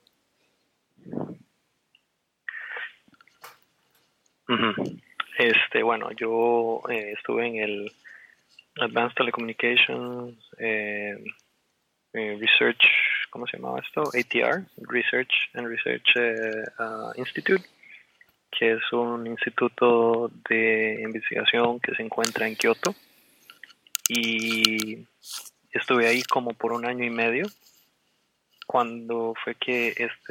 Bueno, yo estuve en el Advanced Telecommunications Research, ¿cómo se llamaba esto? ATR, Research and Research Institute, que es un instituto de investigación que se encuentra en Kioto, y estuve ahí como por 1 año y medio, cuando fue que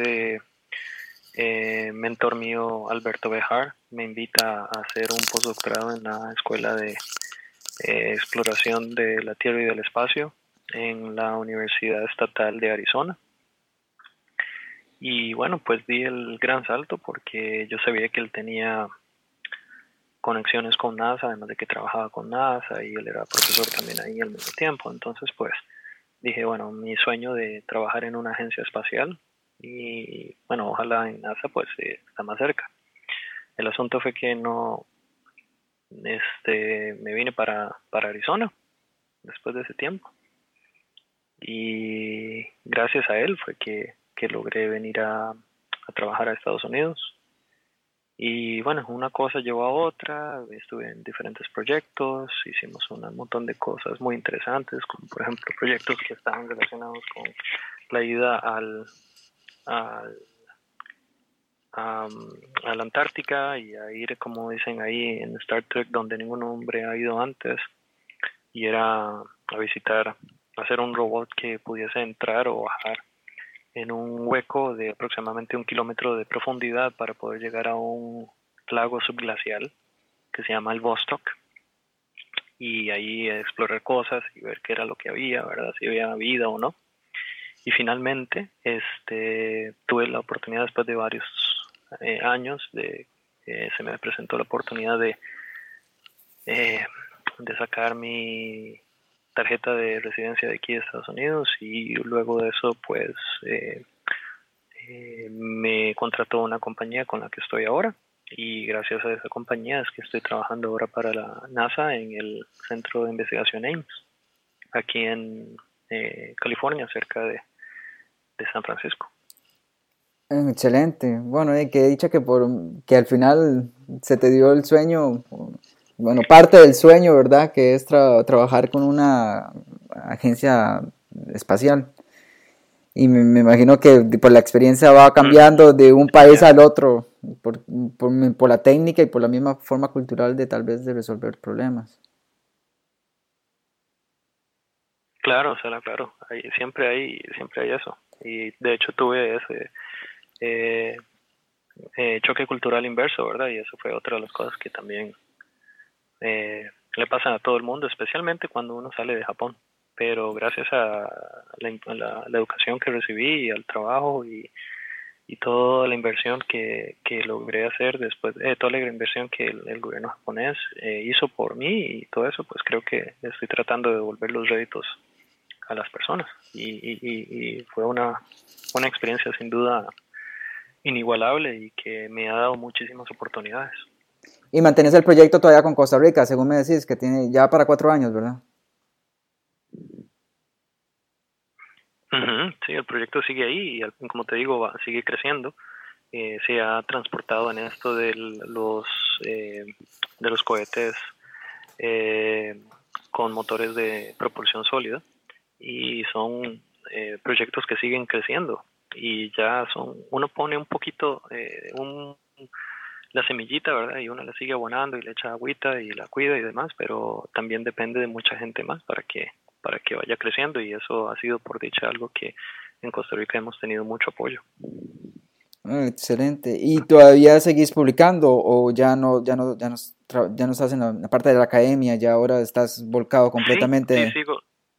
mentor mío, Alberto Bejar, me invita a hacer un postdoctorado en la Escuela de Exploración de la Tierra y del Espacio en la Universidad Estatal de Arizona. Y bueno, pues di el gran salto porque yo sabía que él tenía conexiones con NASA, además de que trabajaba con NASA y él era profesor también ahí al mismo tiempo. Entonces pues dije, bueno, mi sueño de trabajar en una agencia espacial y bueno, ojalá en NASA pues está más cerca. El asunto fue que no, me vine para Arizona después de ese tiempo y gracias a él fue que logré venir a trabajar a Estados Unidos. Y bueno, una cosa llevó a otra, estuve en diferentes proyectos, hicimos un montón de cosas muy interesantes, como por ejemplo proyectos que estaban relacionados con la ayuda a la Antártica y a ir, como dicen ahí en Star Trek, donde ningún hombre ha ido antes, y era a visitar, hacer un robot que pudiese entrar o bajar en un hueco de aproximadamente 1 kilómetro de profundidad para poder llegar a un lago subglacial que se llama el Vostok, y ahí explorar cosas y ver qué era lo que había, ¿verdad? Si había vida o no. Y finalmente tuve la oportunidad, después de varios años, se me presentó la oportunidad de sacar mi tarjeta de residencia de aquí de Estados Unidos, y luego de eso pues me contrató una compañía con la que estoy ahora, y gracias a esa compañía es que estoy trabajando ahora para la NASA en el Centro de Investigación Ames, aquí en California, cerca de San Francisco. Excelente. Bueno, que dicha que al final se te dio el sueño, bueno, parte del sueño, ¿verdad? Que es trabajar con una agencia espacial. Y me imagino que por la experiencia va cambiando de un país al otro, por la técnica y por la misma forma cultural de tal vez de resolver problemas. Claro, claro. Siempre hay eso. Y de hecho tuve ese choque cultural inverso, ¿verdad? Y eso fue otra de las cosas que también le pasan a todo el mundo, especialmente cuando uno sale de Japón. Pero gracias a la educación que recibí y al trabajo y toda la inversión que logré hacer después, toda la inversión que el gobierno japonés hizo por mí y todo eso, pues creo que estoy tratando de devolver los réditos a las personas. Y fue una experiencia sin duda inigualable y que me ha dado muchísimas oportunidades. Y mantenés el proyecto todavía con Costa Rica, según me decís, que tiene ya para 4 años, ¿verdad? Sí, el proyecto sigue ahí y como te digo, sigue creciendo. Se ha transportado en esto de los cohetes con motores de propulsión sólida y son proyectos que siguen creciendo y ya uno pone un poquito la semillita, ¿verdad? Y uno la sigue abonando y le echa agüita y la cuida y demás, pero también depende de mucha gente más para que vaya creciendo, y eso ha sido por dicha algo que en Costa Rica hemos tenido mucho apoyo. Excelente. ¿Y todavía seguís publicando o ya no estás en la parte de la academia, ya ahora estás volcado completamente? Sí, sigo.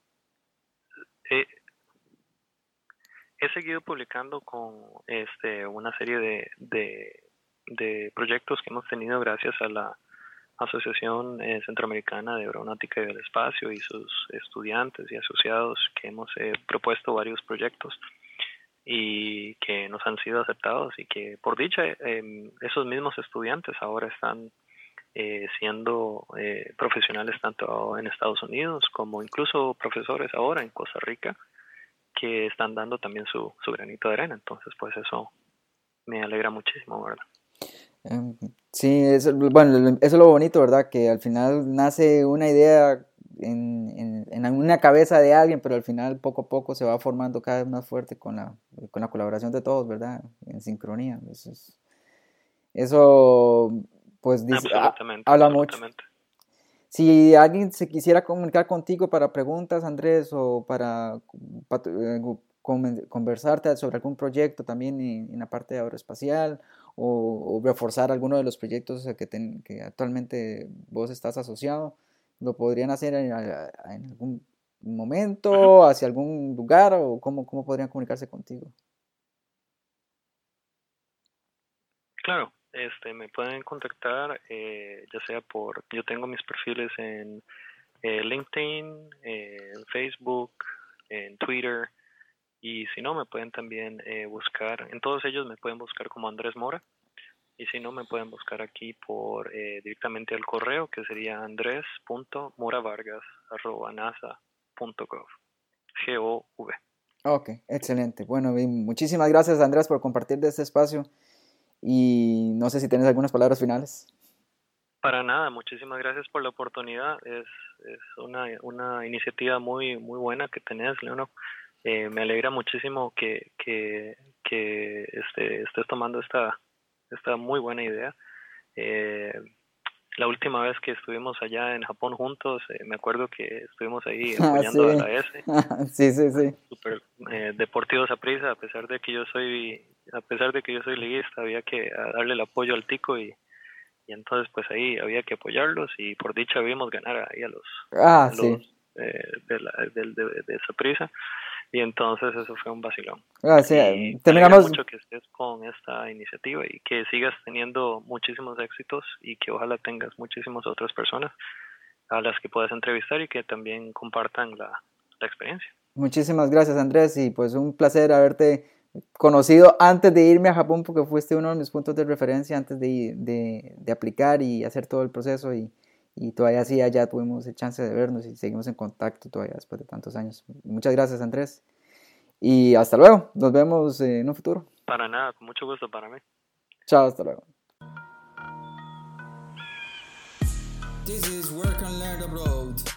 He seguido publicando con una serie de proyectos que hemos tenido gracias a la Asociación Centroamericana de Aeronáutica y del Espacio y sus estudiantes y asociados, que hemos propuesto varios proyectos y que nos han sido aceptados, y que por dicha esos mismos estudiantes ahora están siendo profesionales tanto en Estados Unidos como incluso profesores ahora en Costa Rica, que están dando también su granito de arena. Entonces pues eso me alegra muchísimo, ¿verdad? Sí, bueno, eso es lo bonito, ¿verdad? Que al final nace una idea en una cabeza de alguien, pero al final poco a poco se va formando cada vez más fuerte con la colaboración de todos, ¿verdad? En sincronía. Eso pues habla mucho. Si alguien se quisiera comunicar contigo para preguntas, Andrés, o para conversarte sobre algún proyecto también en la parte de aeroespacial, o reforzar alguno de los proyectos que actualmente vos estás asociado, ¿lo podrían hacer en algún momento, hacia algún lugar, o cómo podrían comunicarse contigo? Claro, me pueden contactar ya sea yo tengo mis perfiles en LinkedIn, en Facebook, en Twitter, y si no me pueden también buscar, en todos ellos me pueden buscar como Andrés Mora, y si no me pueden buscar aquí por directamente al correo, que sería andres.moravargas@nasa.gov. GOV. Ok, excelente. Bueno, y muchísimas gracias, Andrés, por compartir de este espacio. Y no sé si tienes algunas palabras finales. Para nada, muchísimas gracias por la oportunidad. Es una iniciativa muy muy buena que tenés, Leonor. Me alegra muchísimo que estés tomando esta muy buena idea. La última vez que estuvimos allá en Japón juntos, me acuerdo que estuvimos ahí apoyando a la S. Sí, sí, sí. Super Deportivo Saprissa, a pesar de que yo soy liguista, había que darle el apoyo al Tico, y entonces pues ahí había que apoyarlos, y por dicha vimos ganar ahí a los de Saprissa, y entonces eso fue un vacilón. Sí, y me alegra mucho que estés con esta iniciativa y que sigas teniendo muchísimos éxitos, y que ojalá tengas muchísimas otras personas a las que puedas entrevistar y que también compartan la experiencia. Muchísimas gracias, Andrés, y pues un placer haberte conocido antes de irme a Japón, porque fuiste uno de mis puntos de referencia antes de aplicar y hacer todo el proceso, y y todavía sí, ya tuvimos el chance de vernos y seguimos en contacto todavía después de tantos años. Muchas gracias, Andrés. Y hasta luego. Nos vemos en un futuro. Para nada, con mucho gusto para mí. Chao, hasta luego. This is Work and Learn Abroad.